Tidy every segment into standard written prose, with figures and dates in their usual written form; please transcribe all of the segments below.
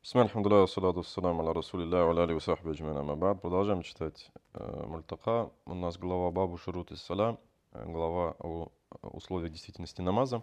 Алхамдулилlah, салату вассаламу аля расулилля, ва аля вассахби аджмаин, амма ба'д. Продолжаем читать Мультака. У нас глава Бабу Шурут ис-Салям, глава о условиях действительности намаза.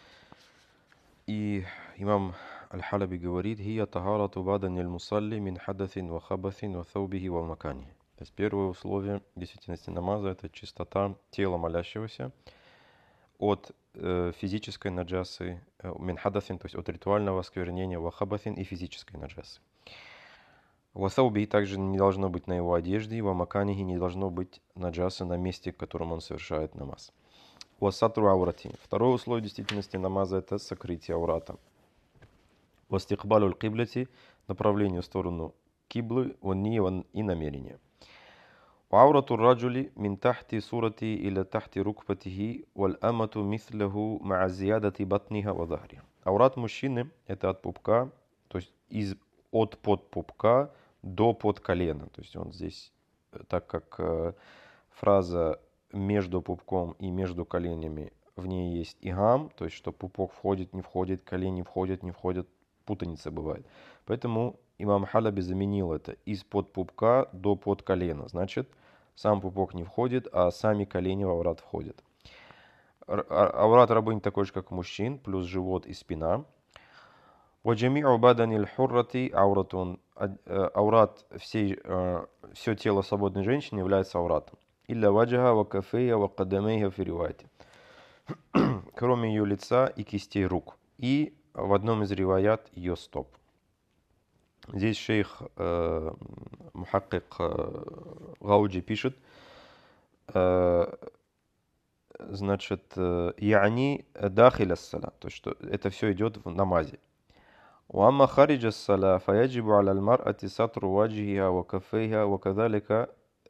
И имам Аль-Халяби говорит: «Хия тахарату баданиль мусалли мин хадатин ва хабатин ва таубихи ва макани». То есть первое условие действительности намаза — это чистота тела молящегося от физической наджасы, мин хадатин, то есть от ритуального осквернения, ва хабатин, и физической наджасы. Васаубихи также не должно быть на его одежде, ва маканихи не должно быть наджаса на месте, в котором он совершает намаз. Васатру аурати. Второе условие действительности намаза — это сокрытие аурата. Вастихбалю аль-киблати, направление в сторону киблы, ванни и намерение. Аурату раджули мин тахти сурати или тахти рукпатихи, валь амату мисляху ма зиядати батниха ва захри. Аурат мужчины — это от пупка, то есть от подпупка до подколена. То есть он здесь, так как фраза между пупком и между коленями, в ней есть игам, то есть что пупок входит, не входит, колени входят, не входят, путаница бывает. Поэтому имам Халяби заменил это из-под пупка до подколена. Значит, сам пупок не входит, а сами колени в аурат входят. Аурат рабынь такой же, как у мужчин, плюс живот и спина. وَجَمِيعُ بَدَنِ الْحُرَّةِ عَوْرَةٌ. Аурат все тело свободной женщины является ауратом. «Илля ваджаха ва кафея ва кадамейха фи риваяти». Кроме ее лица и кистей рук. И в одном из риваят ее стоп. Здесь шейх Мухаккик Гауджи пишет, значит, «Яни дахиля ссала», то есть, что это все идет в намазе. وأما خارج الصلاة فيجب على المرأة ستر وجهها وكفيها وكذلك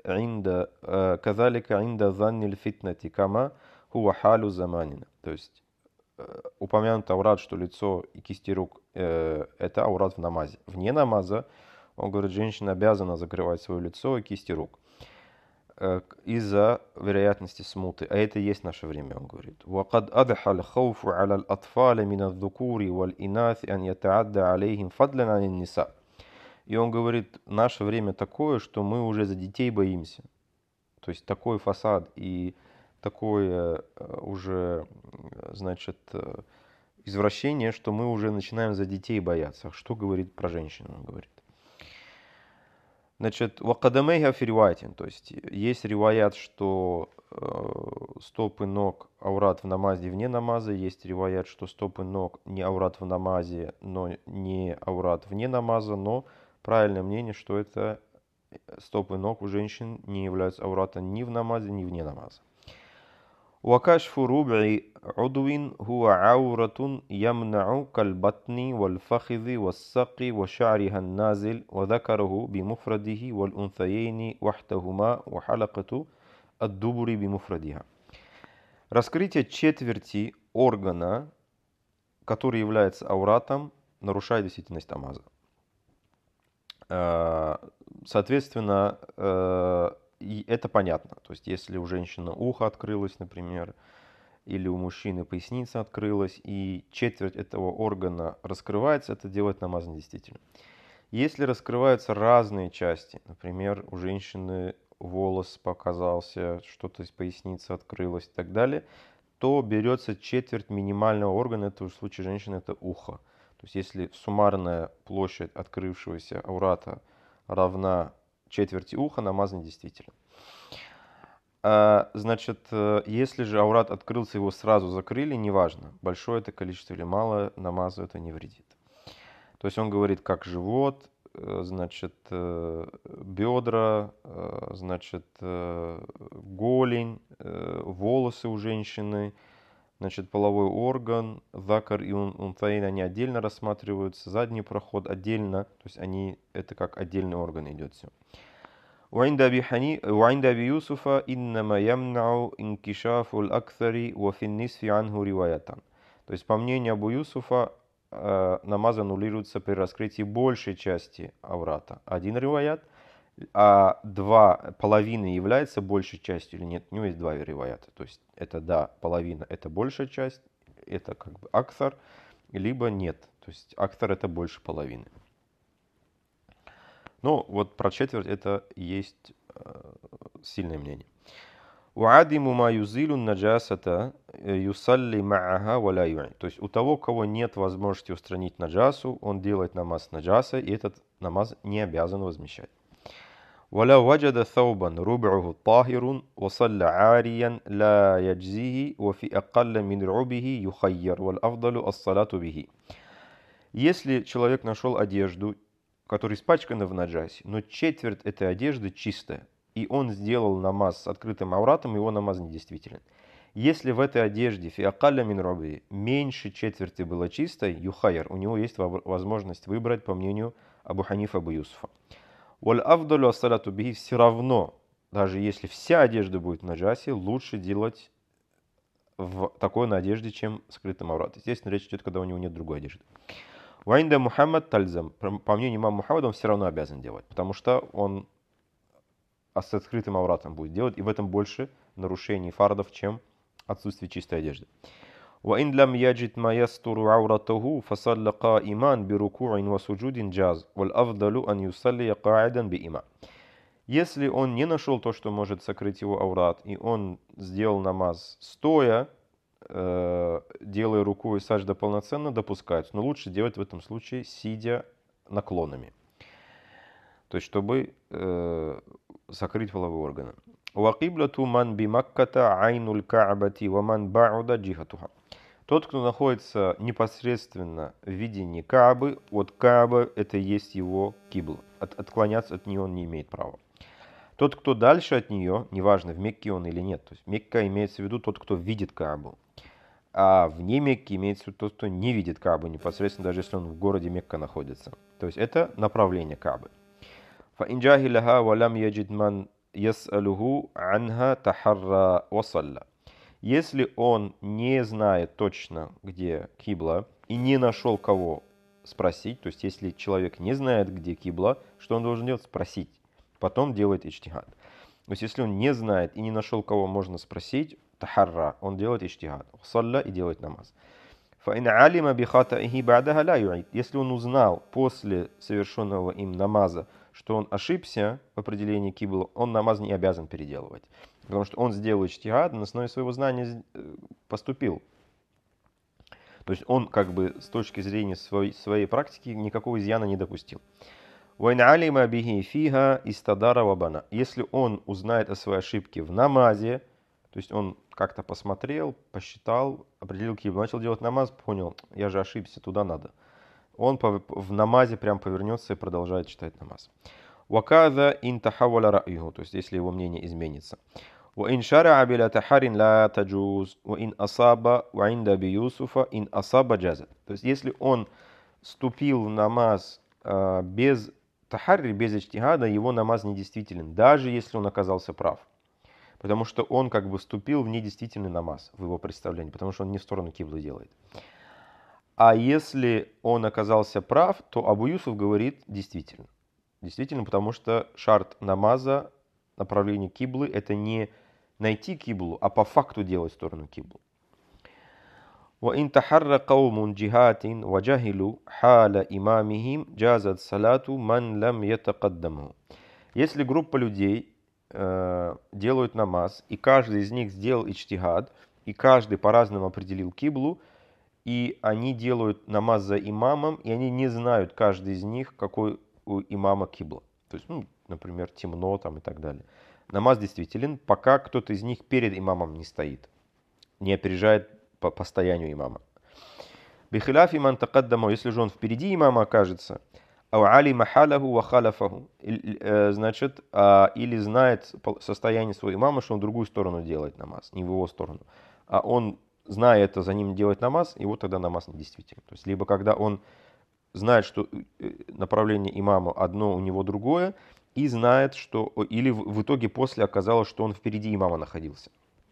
عند ظن الفتنة كما هو حال زماننا. То есть упомянут аурат, что лицо и кисти рук это аурат в намазе. Вне намаза, он говорит, женщина обязана закрывать свое лицо и кисти рук из-за вероятности смуты. А это и есть наше время, он говорит. وَقَدْ أَدْحَ الْخَوْفُ عَلَى الْأَطْفَالِ مِنَ الذُّكُورِ وَالْإِنَاثِ أَنْ يَتَعَدَّ عَلَيْهِمْ فَضْلًا عَنِ النِّسَاءِ. И он говорит, наше время такое, что мы уже за детей боимся. То есть такой фасад и такое уже, значит, извращение, что мы уже начинаем за детей бояться. Что говорит про женщин, он говорит. Значит, вакадамейха фиривайтин, то есть есть риваят, что стопы ног аурат в намазе вне намаза, есть риваят, что стопы ног не аурат в намазе, но не аурат вне намаза, но правильное мнение, что это стопы ног у женщин не являются ауратом ни в намазе, ни вне намаза. وكشف ربع عضو هو عورة يمنع كالبطن والفخذ والساق وشعرها النازل وذكره بمفرده والأنثيين وحدهما وحلقة الدبر بمفردها. Раскрытие четверти органа, который является ауратом, нарушает действительность намаза. Соответственно, и это понятно. То есть, если у женщины ухо открылось, например, или у мужчины поясница открылась, и четверть этого органа раскрывается, это делает намаз недействительным. Если раскрываются разные части, например, у женщины волос показался, что-то из поясницы открылось и так далее, то берется четверть минимального органа, это в случае женщины это ухо. То есть, если суммарная площадь открывшегося аурата равна четверти уха, намаз недействителен. Значит, если же аурат открылся, его сразу закрыли, неважно, большое это количество или малое, намазу это не вредит. То есть он говорит, как живот, значит, бедра, значит, голень, волосы у женщины, значит, половой орган, закар и унтаин, они отдельно рассматриваются, задний проход отдельно, то есть они, это как отдельный орган идет все. وعند أبي يوسف إنما يمنع انكشاف الأكثر وفي النصف عنه رواية. То есть, по мнению Абу Юсуфа, намаз аннулируется при раскрытии большей части аврата. Один риваят, а половины является большей частью или нет. У него есть два риваята. То есть, это да, половина это большая часть, это как бы аксар, либо нет. То есть, аксар это больше половины. Но вот про четверть это есть сильное мнение. وعدم ما يزيل النجاسة يصلي معها ولا يعيد. То есть у того, у кого нет возможности устранить наджасу, он делает намаз с наджасой, и этот намаз не обязан возмещать. ولو وجد ثوبا ربعه طاهر وصلى عاريا لا يجزيه وفي أقل من ربعه يخير والأفضل الصلاة به. Если человек нашел одежду, которая испачкана в наджасе, но четверть этой одежды чистая, и он сделал намаз с открытым ауратом, его намаз недействителен. Если в этой одежде фиакалля мин руби меньше четверти было чистой, юхайр, у него есть возможность выбрать, по мнению Абу Ханифа Абу Юсуфа. Валь авдалю ассалату бихи, все равно, даже если вся одежда будет в наджасе, лучше делать в такой одежде, чем скрытым ауратом. Естественно, речь идет, когда у него нет другой одежды. Ваинда Мухаммад тальзам, по мнению имама Мухаммада, он все равно обязан делать, потому что он с открытым ауратом будет делать, и в этом больше нарушений фардов, чем отсутствие чистой одежды. وإن لم يجد ما يستر عورته فصلى قائما بركوع وسجود جاز والأفضل أن يصلي قاعدا بإمام. Если он не нашел то, что может сокрыть его аурат, и он сделал намаз стоя, делая руку и сажда полноценно, допускается. Но лучше делать в этом случае, сидя наклонами. То есть, чтобы закрыть половые органы. وَقِبْلَةُ مَنْ بِمَكَّةَ عَيْنُ الْكَعْبَةِ وَمَنْ بَعُدَ جِهَتُهَا. Тот, кто находится непосредственно в видении Каабы, от Кааба это есть его кибла. Отклоняться от нее он не имеет права. Тот, кто дальше от нее, неважно, в Мекке он или нет. То есть Мекка имеется в виду тот, кто видит Каабу. А вне Мекки имеется в виду тот, кто не видит Каабу непосредственно, даже если он в городе Мекка находится. То есть это направление Каабы. فَإِنْ جَاهِلَهَا وَلَمْ يَجِدْ مَنْ يَسْأَلُهُ عَنْهَا تَحَرَّى وَصَلَّى. Если он не знает точно, где кибла, и не нашел кого спросить, то есть если человек не знает, где кибла, что он должен делать? Спросить. Потом делает иджтихад. То есть если он не знает и не нашел кого можно спросить, тахарра, он делает иджтихад. Салля и делает намаз. فَإِنْ عَلِمَ بِخَطَئِهِ بَعْدَهَا لَا يُعِيدُ. Если он узнал после совершенного им намаза, что он ошибся в определении кибла, он намаз не обязан переделывать. Потому что он сделал иджтихад, на основе своего знания поступил. То есть он как бы с точки зрения своей практики никакого изъяна не допустил. وَإِنْ عَلِمَ بِهِ فِيهَا إِسْتَدَارَ وَبَنَى. Если он узнает о своей ошибке в намазе, то есть он как-то посмотрел, посчитал, определил киблу, начал делать намаз, понял, я же ошибся, туда надо. Он в намазе прям повернется и продолжает читать намаз. وَكَذَا إِنْ تَحَوَّلَ رَأْيُهُ. То есть если его мнение изменится. وَإِنْ شَرَعَ بِلَا تَحَرٍ لَا تَجُوزُ وَإِنْ أَصَابَ وَعِنْدَ أبي يوسف إِنْ أَصَابَ جَازَتْ. То есть если он вступил в намаз без тахарри, без иджтихада, его намаз недействителен, даже если он оказался прав. Потому что он как бы вступил в недействительный намаз в его представлении, потому что он не в сторону киблы делает. А если он оказался прав, то Абу Юсуф говорит действительно. Действительно, потому что шарт намаза, направление киблы, это не найти киблу, а по факту делать в сторону киблы. وَإِنْ تَحَرَّ قَوْمٌ جِهَاتٍ وَجَهِلُوا حَالَ إِمَامِهِمْ جَازَتْ صَلَاةُ مَنْ لَمْ يَتَقَدَّمْهُ. Если группа людей делают намаз, и каждый из них сделал иджтихад, и каждый по-разному определил киблу, и они делают намаз за имамом, и они не знают, каждый из них, какой у имама кибла. То есть, например, темно там и так далее. Намаз действителен, пока кто-то из них перед имамом не стоит, не опережает по состоянию имама. Бихиляфи ман такаддаму, если же он впереди имама окажется, алима халяху ва халяфаху, значит, или знает состояние своего имама, что он в другую сторону делает намаз, не в его сторону, а он, зная это, за ним делает намаз, и вот тогда намаз недействителен. То есть, либо когда он знает, что направление имама одно, у него другое, и знает, что, или в итоге после оказалось, что он впереди имама находился.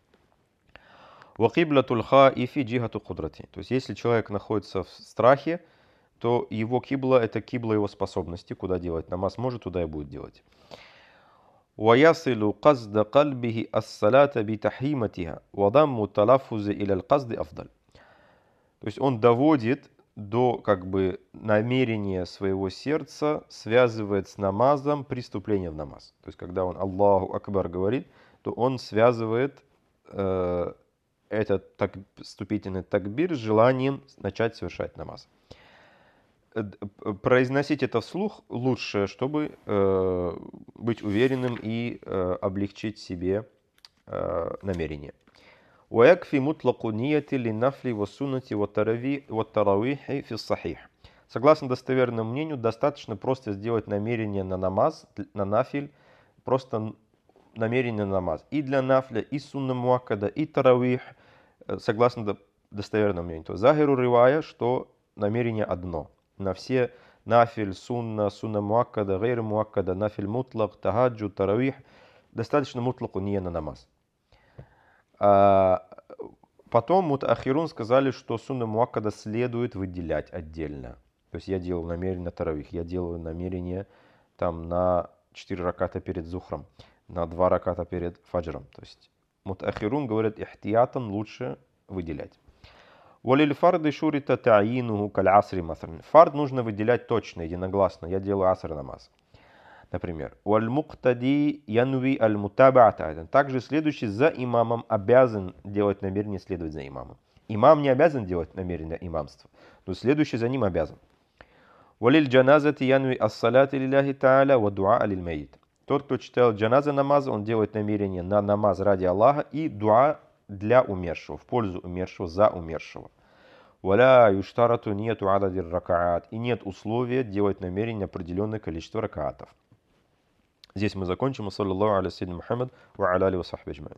وَقِبْلَةُ الْخَائِفِ جِهَةُ قُدْرَتِهِ. То есть, если человек находится в страхе, то его кибла – это кибла его способности, куда делать намаз может, туда и будет делать. وَيَصِلُ قَصْدَ قَلْبِهِ الصَّلَاةَ بِتَحْرِيمَتِهَا وَضَمُّ التَّلَفُّزِ إِلَى الْقَصْدِ أَفْضَلُ. То есть, он доводит до как бы намерения своего сердца связывает с намазом приступление в намаз. То есть, когда он Аллаху Акбар говорит, то он связывает этот вступительный такбир с желанием начать совершать намаз. Произносить это вслух лучше, чтобы быть уверенным и облегчить себе намерение. ويكفي مطلق نية للنفل والسنة والتراويح في الصحيح. Согласно достоверному мнению, достаточно просто сделать намерение на намаз, на нафиль, просто намерение на намаз. И для нафля, и сунна муаккада, и таравих, согласно достоверному мнению. То захиру ривая, что намерение одно. На все нафиль, сунна, сунна муаккада, гайр муаккада, нафиль мутлак, тагаджу, таравих, достаточно мутлаку не на намаз. Потом мутаахирун сказали, что сунна муаккада следует выделять отдельно. То есть я делаю намерение на таравих, я делаю намерение там на 4 раката перед зухром, на 2 раката перед фаджром. То есть мутаахирун говорят, ихтиятан лучше выделять. Валиль фарды шурита та'инуху каль асри масрин. Фард нужно выделять точно, единогласно. Я делаю аср намаз. Например, «Валь-муктади янви аль-мутаба'ата». Также следующий за имамом обязан делать намерение следовать за имамом. Имам не обязан делать намерение имамства, но следующий за ним обязан. «Валиль джаназати янви ас-салати лилляхи та'аля ва дуа аль-мейт». Тот, кто читал джаназа намаза, он делает намерение на намаз ради Аллаха и дуа для умершего, в пользу умершего, за умершего. «Валя юштарату нету ададир ракаат». И нет условия делать намерение определенное количество ракаатов. Здесь мы закончим. Саллаллаху аля саййидина Мухаммад ва аля алейхи ва сахбихи аджмаин.